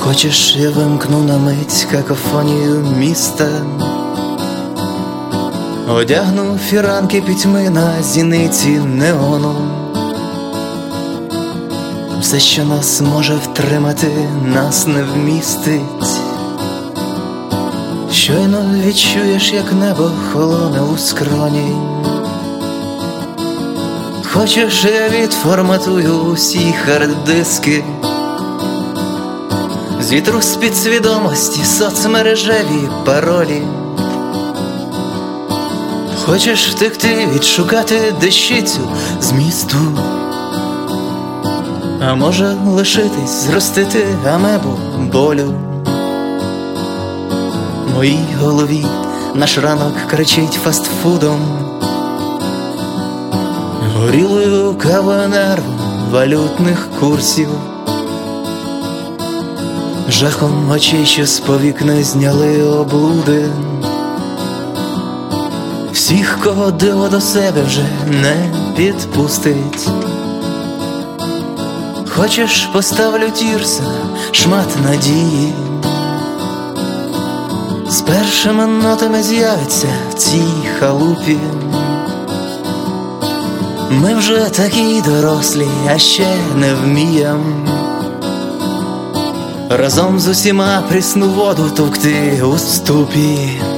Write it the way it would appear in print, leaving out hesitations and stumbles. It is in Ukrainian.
Хочеш, я вимкну на мить какофонію міста, одягну фіранки пітьми на зіниці неону. Все, що нас може втримати, нас не вмістить. Щойно відчуєш, як небо холоне у скроні. Хочеш, я відформатую усі хард-диски, зітру з підсвідомості соцмережеві паролі. Хочеш втекти, відшукати дещицю з місту, а може лишитись, зростити амебу болю. В моїй голові наш ранок кричить фастфудом, горілою кавою нервом валютних курсів, жахом очей, що з повік не зняли облуди. Всіх, кого диво до себе вже не підпустить. Хочеш, поставлю Тірсена, шмат надії, з першими нотами з'явиться в цій халупі. Ми вже такі дорослі, а ще не вмієм разом з усіма прісну воду товкти у ступі.